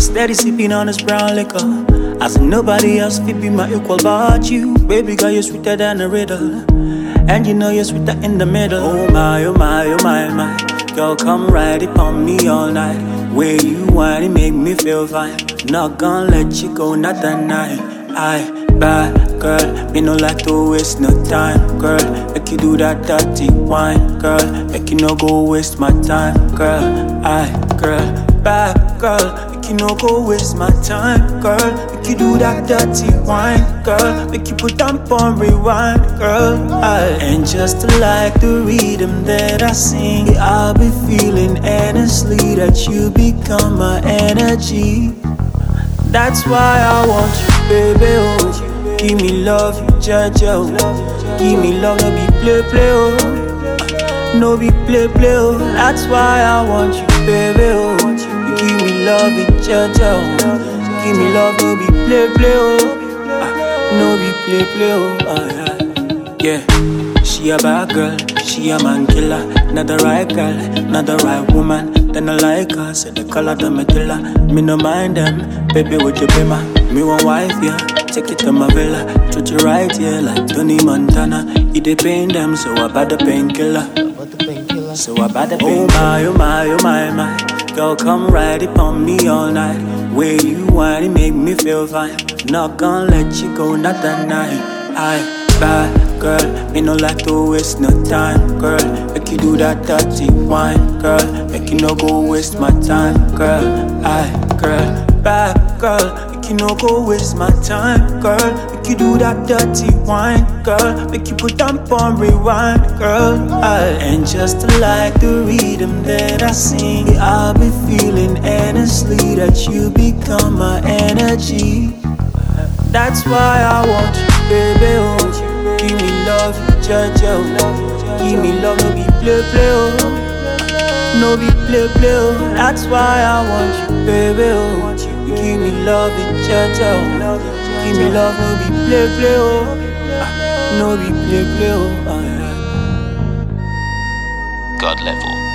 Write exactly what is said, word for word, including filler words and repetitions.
Steady sipping on this brown liquor. I said nobody else fit be my equal but you. Baby girl, you're sweeter than a riddle. And you know you're sweeter in the middle. Oh my, oh my, oh my, my. Girl, come ride it on me all night. Where you want it make me feel fine. Not gonna let you go, not that night. I bad girl, me no like to waste no time, girl. Make you do that dirty wine, girl. Make you no go waste my time, girl. I girl, bad girl. Make you no go waste my time, girl. Make you do that dirty wine, girl. Make you put on on rewind, girl. I and just like the rhythm that I sing, I'll be feeling endlessly that you become my energy. That's why I want you, baby, oh. Give me love, you judge, oh. Give me love, no be play, play, oh. No be play, play, oh. That's why I want you, baby, oh. You give me love, you judge, oh. Give me love, no be play, play, oh. No be play, play, oh. Yeah, she a bad girl, she a man killer. Not the right girl, not the right woman. Then I like her, say the color of my killer. Me no mind them, baby would you be my me one wife, yeah. Take it to my villa, treat you right, yeah. Like Tony Montana, it dey pain them, so I buy the painkiller. So I buy the painkiller. Oh my, oh my, oh my, my. Girl, come ride it on me all night. Where you want it make me feel fine. Not gonna let you go, not that night. I bad girl, me no like to waste no time, girl. Make you do that dirty wine, girl. Make you no go waste my time, girl. I, girl, bad girl. Make you no go waste my time, girl. Make you do that dirty wine, girl. Make you put on on rewind, girl. I and just like the rhythm that I sing, I'll be feeling endlessly that you become my energy. That's why I want you, baby, oh. Give me love, judge, oh. Give me love, no be play, play, oh. No be play, play, oh. That's why I want you, baby, oh. You give me love, judge, oh. Give me love, no be play, play, oh. No be play, play, oh. God level.